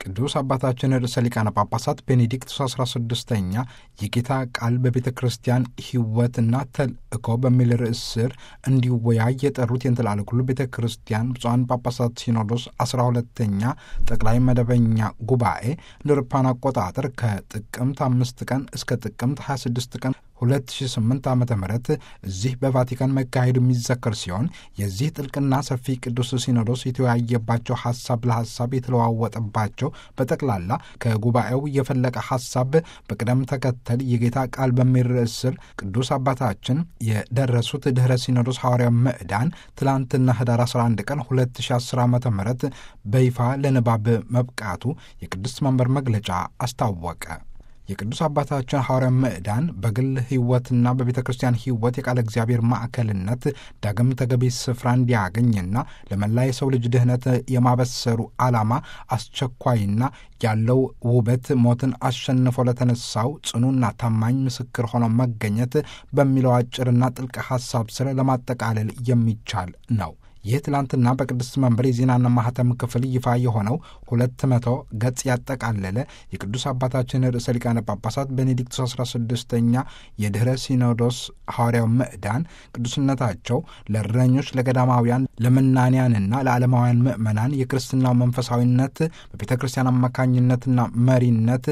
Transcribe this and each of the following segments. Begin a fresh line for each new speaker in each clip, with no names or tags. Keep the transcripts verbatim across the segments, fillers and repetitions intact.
ቅዱስ አባታችን ርዕሰ ሊቃነ ጳጳሳት ቤኔዲክቱስ አስራ ስድስተኛ የጌታ ቃል በቤተ ክርስቲያን ሕይወትና ተልእኮ በሚል ርዕስ ስር እንዲወያይ የጠሩት የእንትላለ ኩሉ ቤተ ክርስቲያን ብፁዓን ጳጳሳት ሲኖዶስ አስራ ሁለተኛ ጠቅላይ መደበኛ ጉባኤ እንደ አውሮፓውያን አቆጣጠር ከጥቅምት አምስት ቀን እስከ ጥቅምት ሀያ ስድስት ቀን ሁለት ሺህ ስምንት ዓመተ ምህረት እዚህ በቫቲካን መካሄዱ የሚዘከር ሲሆን የዚህ ጥልቅና ሰፊ ቅዱስ ሲኖዶስ የተወያየባቸው ሐሳብ ለሐሳብ የተለዋወጠባቸው በጠቅላላ ከጉባኤው የፈለቀ ሐሳብ በቅደም ተከተል የጌታ ቃል በሚል ርዕስ ስር ቅዱስ አባታችን የደረሱት ድኅረ ሲኖዶስ ሐዋርያዊ ምዕዳን ትላንትና ህዳር አስራ አንድ ቀን ሁለት ሺህ አስር ዓመተ ምህረት በይፋ ለንባብ መብቃቱ የቅዱስ መንበር መግለጫ አስታወቀ። የቅዱስ አባታችን ሐዋርያዊ ምዕዳን በግል ሕይወትና በቤተ ክርስቲያን ሕይወት የቃለ እግዚአብሔር ማዕከልነት ዳግም ተገቢ ስፍራ እንዲያገኝና ለመላ የሰው ልጅ ድኅነት የማበሰሩ ዓላማ አስቸኳይና ያለው ውበት ሞትን አሸንፎ ለተነሳው ጽኑና ታማኝ ምስክር ሆኖ መገኘት በሚለው አጭርና ጥልቅ ሐሳብ ስር ለማጠቃለል የሚቻል ነው። ይህ ትላንትና በቅድስት መንበር የዜናና ማህተም ክፍል ይፋ የሆነው ሁለት መቶ ገጽ ያጠቃለለ የቅዱስ አባታችን ርዕሰ ሊቃነ ጳጳሳት ቤኔዲክቱስ አስራ ስድስተኛ የድኅረ ሲኖዶስ ሐዋርያዊ ምዕዳን ቅዱስነታቸው ለእረኞች፣ ለገዳማውያን፣ ለመናንያንና ለዓለማውያን ምዕመናን የክርስትናው መንፈሳዊነት በቤተ ክርስቲያን አማካኝነትና መሪነት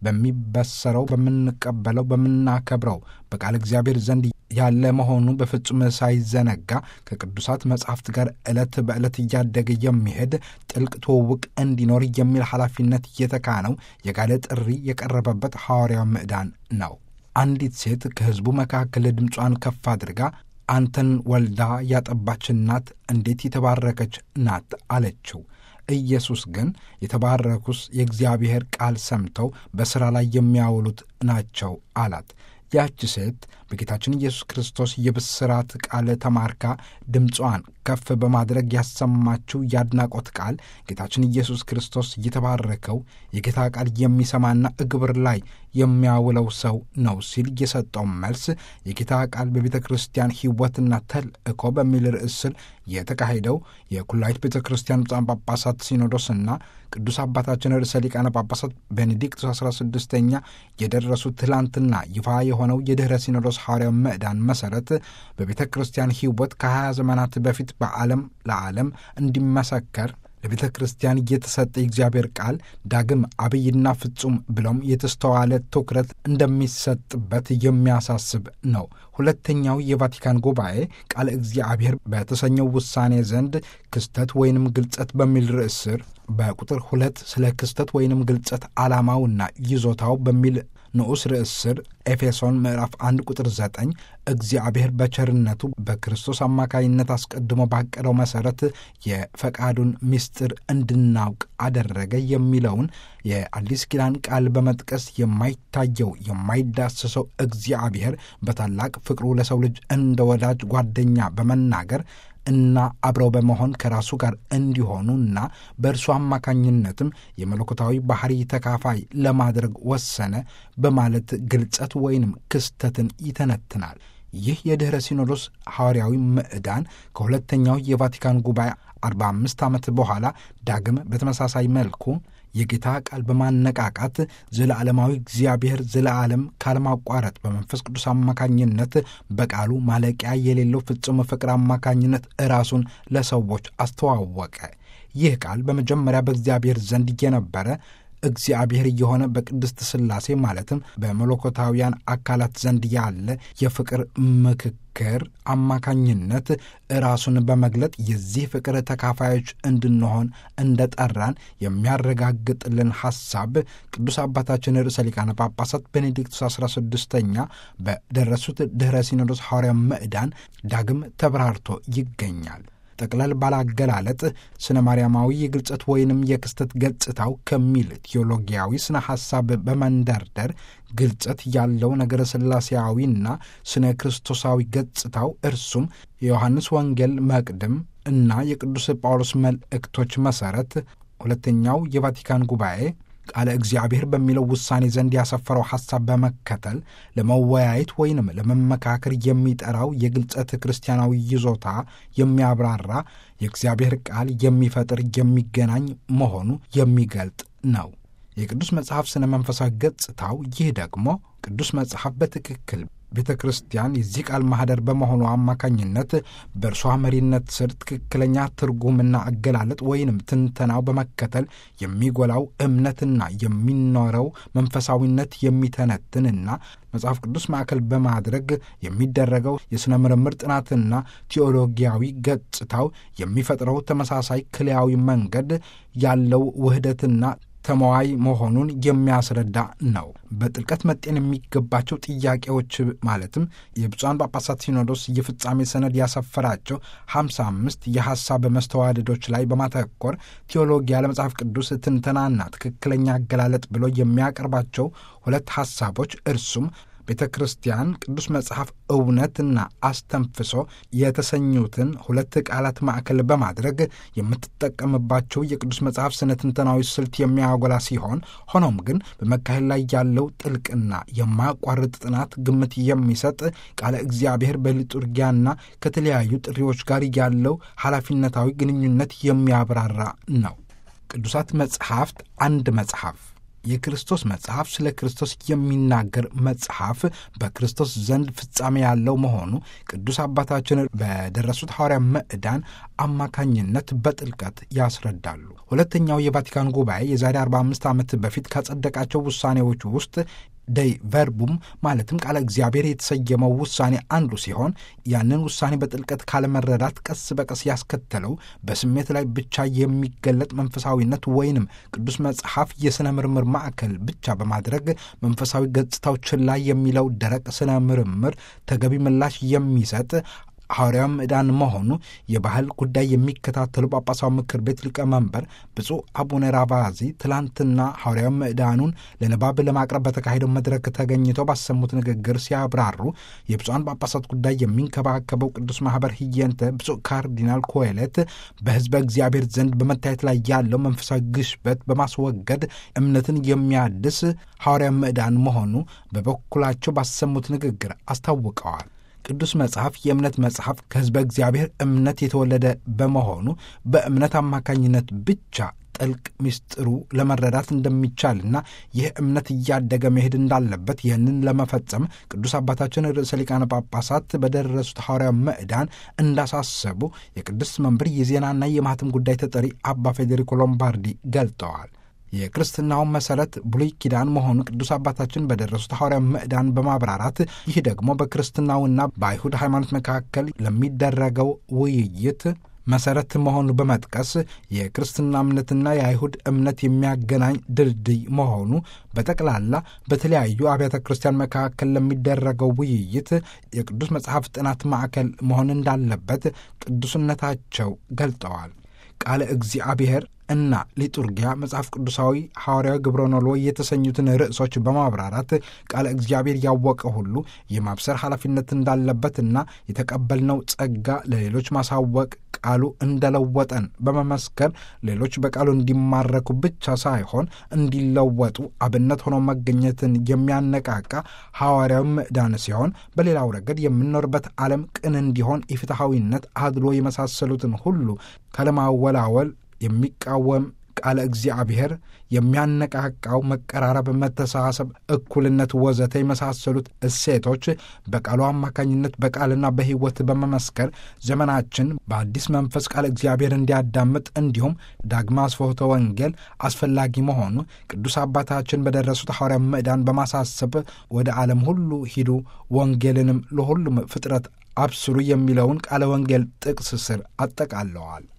በሚበሰረው በምንቀበለው በምናከብረው በቃል እግዚአብሔር ዘንድ ያለ መሆኑ በፍጹም ሳይዘነጋ ከቅዱሳት መጻሕፍት ጋር ዕለት በዕለት እያደገ የሚሄድ ጥልቅ ትውውቅ እንዲኖር የሚል ኃላፊነት እየተካነው የጋለ ጥሪ የቀረበበት ሐዋርያዊ ምዕዳን ነው። አንዲት ሴት ከሕዝቡ መካከል ድምጿን ከፍ አድርጋ አንተን ወልዳ ያጠባች እናት እንዴት የተባረከች ናት አለችው። ኢየሱስ ግን የተባረኩስ የእግዚአብሔር ቃል ሰምተው በሥራ ላይ የሚያውሉት ናቸው አላት። ያች ሴት በጌታችን ኢየሱስ ክርስቶስ የብስራት ቃል ተማርካ ድምጿን ከፍ በማድረግ ያሰማችው የአድናቆት ቃል ጌታችን ኢየሱስ ክርስቶስ የተባረከው የጌታ ቃል የሚሰማና እግብር ላይ የሚያውለው ሰው ነው ሲል የሰጠው መልስ የጌታ ቃል በቤተ ክርስቲያን ሕይወትና ተልእኮ በሚል ርዕስ ስር የተካሄደው የኩላይት ቤተ ክርስቲያን ብፁዓን ጳጳሳት ሲኖዶስና ቅዱስ አባታችን ርዕሰ ሊቃነ ጳጳሳት ቤኔዲክቱስ አስራ ስድስተኛ የደረሱት ትላንትና ይፋ የሆነው የድኅረ ሲኖዶስ ሐዋርያዊ ምዕዳን መሠረት በቤተ ክርስቲያን ሕይወት ከሀያ ዘመናት በፊት በዓለም ለዓለም እንዲመሰከር ለቤተ ክርስቲያን እየተሰጠ የእግዚአብሔር ቃል ዳግም አብይና ፍጹም ብሎም የተስተዋለ ትኩረት እንደሚሰጥበት የሚያሳስብ ነው። ሁለተኛው የቫቲካን ጉባኤ ቃለ እግዚአብሔር በተሰኘው ውሳኔ ዘንድ ክስተት ወይንም ግልጸት በሚል ርዕስ ስር በቁጥር ሁለት ስለ ክስተት ወይንም ግልጸት ዓላማውና ይዞታው በሚል ንዑስ ርዕስ ስር ኤፌሶን ምዕራፍ አንድ ቁጥር ዘጠኝ እግዚአብሔር በቸርነቱ በክርስቶስ አማካይነት አስቀድሞ ባቀደው መሠረት የፈቃዱን ምስጢር እንድናውቅ አደረገ የሚለውን የአዲስ ኪዳን ቃል በመጥቀስ የማይታየው የማይዳሰሰው እግዚአብሔር በታላቅ ፍቅሩ ለሰው ልጅ እንደ ወዳጅ ጓደኛ በመናገር እና አብረው በመሆን ከራሱ ጋር እንዲሆኑና በእርሱ አማካኝነትም የመለኮታዊ ባህሪ ተካፋይ ለማድረግ ወሰነ በማለት ግልጸት ወይንም ክስተትን ይተነትናል። ይህ የድኅረ ሲኖዶስ ሐዋርያዊ ምዕዳን ከሁለተኛው የቫቲካን ጉባኤ አርባ አምስት ዓመት በኋላ ዳግም በተመሳሳይ መልኩ የጌታ ቃል በማነቃቃት ዘለዓለማዊ እግዚአብሔር ዘለዓለም ካለማቋረጥ በመንፈስ ቅዱስ አማካኝነት በቃሉ ማለቂያ የሌለው ፍጹም ፍቅር አማካኝነት ራሱን ለሰዎች አስተዋወቀ። ይህ ቃል በመጀመሪያ በእግዚአብሔር ዘንድ የነበረ እግዚአብሔር የሆነ በቅድስት ሥላሴ ማለትም በመለኮታውያን አካላት ዘንድ ያለ የፍቅር ምክክር አማካኝነት ራሱን በመግለጥ የዚህ ፍቅር ተካፋዮች እንድንሆን እንደጠራን የሚያረጋግጥልን ሐሳብ ቅዱስ አባታችን ርዕሰ ሊቃነ ጳጳሳት ቤኔዲክቱስ አስራ ስድስተኛ በደረሱት ድኅረ ሲኖዶስ ሐዋርያዊ ምዕዳን ዳግም ተብራርቶ ይገኛል። ጠቅለል ባላገላለጥ ስነ ማርያማዊ የግልጸት ወይንም የክስተት ገጽታው ከሚል ቴዎሎጊያዊ ስነ ሐሳብ በመንደርደር ግልጸት ያለው ነገረ ሥላሴያዊና ስነ ክርስቶሳዊ ገጽታው እርሱም የዮሐንስ ወንጌል መቅድም እና የቅዱስ ጳውሎስ መልእክቶች መሠረት ሁለተኛው የቫቲካን ጉባኤ ቃለ እግዚአብሔር በሚለው ውሳኔ ዘንድ ያሰፈረው ሐሳብ በመከተል ለመወያየት ወይንም ለመመካከር የሚጠራው የግልጸት ክርስቲያናዊ ይዞታ የሚያብራራ የእግዚአብሔር ቃል የሚፈጥር የሚገናኝ መሆኑ የሚገልጥ ነው። የቅዱስ መጽሐፍ ስነ መንፈሳዊ ገጽታው ይህ ደግሞ ቅዱስ መጽሐፍ በትክክል ቤተ ክርስቲያን የዚህ ቃል ማኅደር በመሆኑ አማካኝነት በእርሷ መሪነት ስር ትክክለኛ ትርጉምና አገላለጥ ወይንም ትንተናው በመከተል የሚጎላው እምነትና የሚኖረው መንፈሳዊነት የሚተነትንና መጽሐፍ ቅዱስ ማዕከል በማድረግ የሚደረገው የሥነ ምርምር ጥናትና ቴዎሎጊያዊ ገጽታው የሚፈጥረው ተመሳሳይ ክልያዊ መንገድ ያለው ውህደትና ተመዋይ መሆኑን የሚያስረዳ ነው። በጥልቀት መጤን የሚገባቸው ጥያቄዎች ማለትም የብፁዓን ጳጳሳት ሲኖዶስ የፍጻሜ ሰነድ ያሰፈራቸው ሀምሳ አምስት የሐሳብ መስተዋድዶች ላይ በማተኮር ቴዎሎጊያ ለመጽሐፍ ቅዱስ ትንተናና ትክክለኛ አገላለጥ ብሎ የሚያቀርባቸው ሁለት ሐሳቦች እርሱም ቤተ ክርስቲያን ቅዱስ መጽሐፍ እውነትና አስተንፍሶ የተሰኙትን ሁለት ቃላት ማዕከል በማድረግ የምትጠቀምባቸው የቅዱስ መጽሐፍ ስነ ትንተናዊ ስልት የሚያጎላ ሲሆን ሆኖም ግን በመካሄድ ላይ ያለው ጥልቅና የማያቋርጥ ጥናት ግምት የሚሰጥ ቃለ እግዚአብሔር በሊጡርጊያና ከተለያዩ ጥሪዎች ጋር ያለው ኃላፊነታዊ ግንኙነት የሚያብራራ ነው። ቅዱሳት መጽሐፍት አንድ መጽሐፍ የክርስቶስ መጽሐፍ ስለ ክርስቶስ የሚናገር መጽሐፍ በክርስቶስ ዘንድ ፍጻሜ ያለው መሆኑ ቅዱስ አባታችን በደረሱት ሐዋርያ ምዕዳን አማካኝነት በጥልቀት ያስረዳሉ። ሁለተኛው የቫቲካን ጉባኤ የዛሬ አርባ አምስት ዓመት በፊት ካጸደቃቸው ውሳኔዎች ውስጥ ደይ ቨርቡም ማለትም ቃለ እግዚአብሔር የተሰየመው ውሳኔ አንዱ ሲሆን ያንን ውሳኔ በጥልቀት ካለመረዳት ቀስ በቀስ ያስከተለው በስሜት ላይ ብቻ የሚገለጥ መንፈሳዊነት ወይንም ቅዱስ መጽሐፍ የሥነ ምርምር ማዕከል ብቻ በማድረግ መንፈሳዊ ገጽታዎችን ላይ የሚለው ደረቅ ሥነ ምርምር ተገቢ ምላሽ የሚሰጥ ሐዋርያው ምዕዳን መሆኑ የባህል ጉዳይ የሚከታተሉ ጳጳሳዊ ምክር ቤት ሊቀመንበር ብፁዕ አቡነ ራቫዚ ትላንትና ሐዋርያው ምዕዳኑን ለንባብ ለማቅረብ በተካሄደው መድረክ ተገኝተው ባሰሙት ንግግር ሲያብራሩ የብፁዓን ጳጳሳት ጉዳይ የሚንከባከበው ቅዱስ ማኅበር ህየንተ ብፁዕ ካርዲናል ኮኤለት በሕዝበ እግዚአብሔር ዘንድ በመታየት ላይ ያለው መንፈሳዊ ግሽበት በማስወገድ እምነትን የሚያድስ ሐዋርያው ምዕዳን መሆኑ በበኩላቸው ባሰሙት ንግግር አስታውቀዋል። ቅዱስ መጽሐፍ የእምነት መጽሐፍ ከሕዝበ እግዚአብሔር እምነት የተወለደ በመሆኑ በእምነት አማካኝነት ብቻ ጥልቅ ምስጢሩ ለመረዳት እንደሚቻልና ይህ እምነት እያደገ መሄድ እንዳለበት ይህንን ለመፈጸም ቅዱስ አባታችን ርዕሰ ሊቃነ ጳጳሳት በደረሱት ሐዋርያው ምዕዳን እንዳሳሰቡ የቅዱስ መንበር የዜናና የማኅተም ጉዳይ ተጠሪ አባ ፌዴሪኮ ሎምባርዲ ገልጠዋል። የክርስትናውን መሠረት ብሉይ ኪዳን መሆኑ ቅዱስ አባታችን በደረሱት ሐዋርያው ምዕዳን በማብራራት ይህ ደግሞ በክርስትናውና በአይሁድ ሃይማኖት መካከል ለሚደረገው ውይይት መሠረት መሆኑ በመጥቀስ የክርስትና እምነትና የአይሁድ እምነት የሚያገናኝ ድልድይ መሆኑ በጠቅላላ በተለያዩ አብያተ ክርስቲያን መካከል ለሚደረገው ውይይት የቅዱስ መጽሐፍ ጥናት ማዕከል መሆን እንዳለበት ቅዱስነታቸው ገልጠዋል። ቃለ እግዚአብሔር እና ሊጡርጊያ መጽሐፍ ቅዱሳዊ ሐዋርያዊ ግብረ ኖሎ የተሰኙትን ርዕሶች በማብራራት ቃለ እግዚአብሔር ያወቀ ሁሉ የማብሰር ኃላፊነት እንዳለበትና የተቀበልነው ጸጋ ለሌሎች ማሳወቅ ቃሉ እንደለወጠን በመመስከር ሌሎች በቃሉ እንዲማረኩ ብቻ ሳይሆን እንዲለወጡ አብነት ሆኖ መገኘትን የሚያነቃቃ ሐዋርያዊ ምዕዳን ሲሆን በሌላው ረገድ የምንኖርበት ዓለም ቅን እንዲሆን ኢፍትሐዊነት፣ አድሎ የመሳሰሉትን ሁሉ ካለማወላወል የሚቃወም ቃለ እግዚአብሔር የሚያነቃቃው መቀራረብ፣ መተሳሰብ፣ እኩልነት ወዘተ የመሳሰሉት እሴቶች በቃሉ አማካኝነት በቃልና በሕይወት በመመስከር ዘመናችን በአዲስ መንፈስ ቃለ እግዚአብሔር እንዲያዳምጥ እንዲሁም ዳግማ አስፎተ ወንጌል አስፈላጊ መሆኑ ቅዱስ አባታችን በደረሱት ሐዋርያው ምዕዳን በማሳሰብ ወደ ዓለም ሁሉ ሂዱ ወንጌልንም ለሁሉም ፍጥረት አብስሩ የሚለውን ቃለ ወንጌል ጥቅስ ስር አጠቃለዋል።